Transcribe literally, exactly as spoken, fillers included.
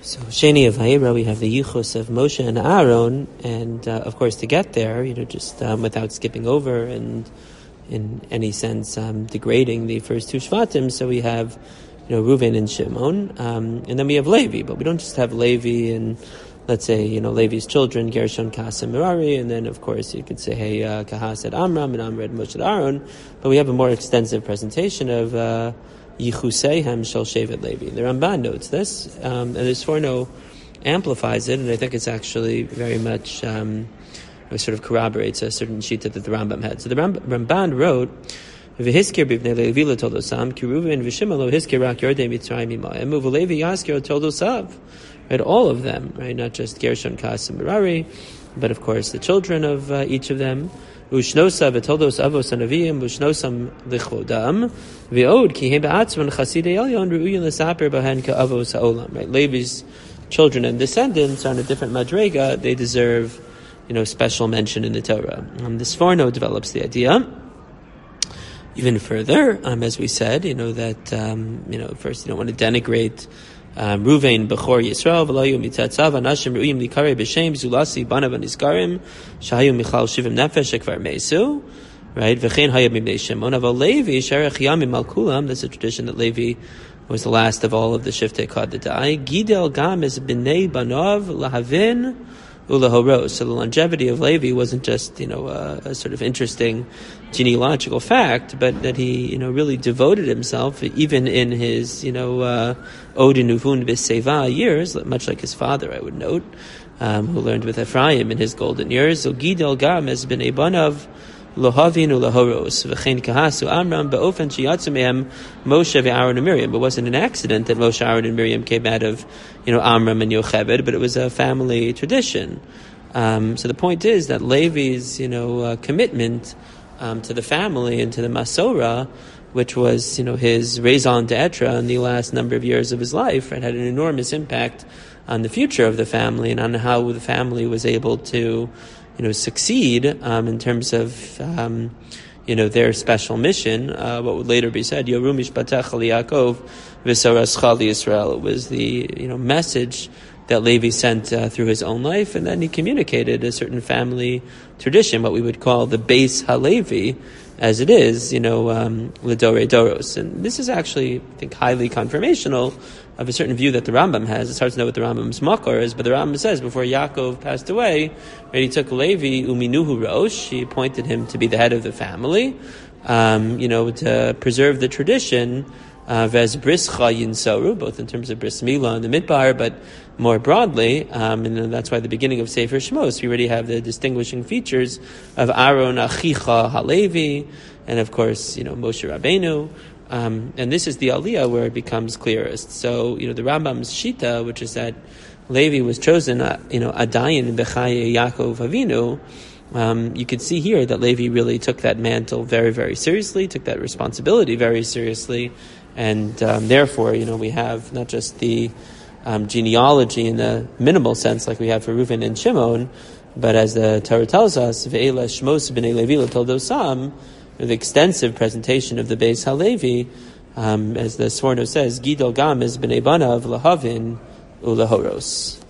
So Sheni of Vayera, we have the Yichus of Moshe and Aaron, and uh, of course to get there, you know, just um, without skipping over and in any sense um, degrading the first two Shvatim, so we have, you know, Reuven and Shimon, um, and then we have Levi, but we don't just have Levi and, let's say, you know, Levi's children, Gershon, Kahas, and Merari, and then of course you could say, hey, uh, Kahas at Amram, and Amram at Moshe and Aaron, but we have a more extensive presentation of uh, Yichuseihem Shel Shevet Levi. The Ramban notes this, um, and the Sforno amplifies it, and I think it's actually very much um, sort of corroborates a certain sheet that the Rambam had. So the Ram- Ramban wrote, "V'hiskir b'vnei Levi l'toldosav, ki Reuven v'Shimon lo hiskir rak yordei Mitzrayim imayim, u'v'Levi yaskir l'toldosav." Right, all of them, right, not just Gershon, Kahas, and Merari, but of course the children of uh, each of them. Ushnosa v'toldos avos hanaviyim ushnosam lichvodam v'od ki hem ba'atzman chasidei elyon ru'uyin l'saper b'hen ka'avos ha'olam. Right, Levi's children and descendants are on a different madrega. They deserve, you know, special mention in the Torah. Um, the Sforno develops the idea even further, um, as we said, you know, that, um, you know, first you don't want to denigrate um, Ruvain, Bechor, Yisrael, V'layu mitatzav, Anashim, Ru'im, Likare, B'Shem, Zulasi, Banav, Aniskarim, Shahayu, Michal, Shivim, Nefesh, Ekvar, Mesu, right, V'chein, Hayab, Mibnei Shimon, Aval, Levi, Sherech, Yamim, Malkulam, that's a tradition that Levi was the last of all of the Shiftei Kadadai. Gidel, Gam, is B'nei, Banav, Lahavin, Ulahoros. So the longevity of Levi wasn't just, you know, a, a sort of interesting genealogical fact, but that he, you know, really devoted himself, even in his, you know, uh, Od Nuvun B'Seva years, much like his father, I would note, um, who learned with Ephraim in his golden years. So Gidel Gam has been a banav Lohavin Ulahoros, V'chein Kahasu Amram, Ba'ofen Shiyatzu Mehem Moshe V'Aaron and Miriam. It wasn't an accident that Moshe, Aaron, and Miriam came out of, you know, Amram and Yocheved, but it was a family tradition. Um, so the point is that Levi's, you know, uh, commitment um, to the family and to the Masorah, which was, you know, his raison d'etre in the last number of years of his life, right, had an enormous impact on the future of the family and on how the family was able to, you know, succeed um, in terms of, um, you know, their special mission. Uh, what would later be said, Yorum Mishpatech Al Yaakov V'Sarascha Yisrael. It was the, you know, message that Levi sent uh, through his own life, and then he communicated a certain family tradition, what we would call the Beis HaLevi, as it is, you know, um, L'Dorei Doros. And this is actually, I think, highly confirmational of a certain view that the Rambam has. It's hard to know what the Rambam's makor is, but the Rambam says before Yaakov passed away, right, he took Levi Uminuhu Rosh, he appointed him to be the head of the family, um, you know, to preserve the tradition of as Brischa Yinsoru, both in terms of Bris Milah and the Midbar, but more broadly, um, and that's why the beginning of Sefer Shmos, we already have the distinguishing features of Aaron Achicha Halevi, and of course, you know, Moshe Rabbeinu. Um, and this is the Aliyah where it becomes clearest. So, you know, the Rambam's Shita, which is that Levi was chosen, uh, you know, Adayin B'chaye Yaakov Avinu, um, you could see here that Levi really took that mantle very, very seriously, took that responsibility very seriously, and um, therefore, you know, we have not just the um, genealogy in the minimal sense like we have for Reuven and Shimon, but as the Torah tells us, Ve'ela Shmos b'nei Levi l'toldosam, the extensive presentation of the Beis HaLevi, um, as the Sforno says, Gidol Gam is b'nei banav lahavin u'lahoros.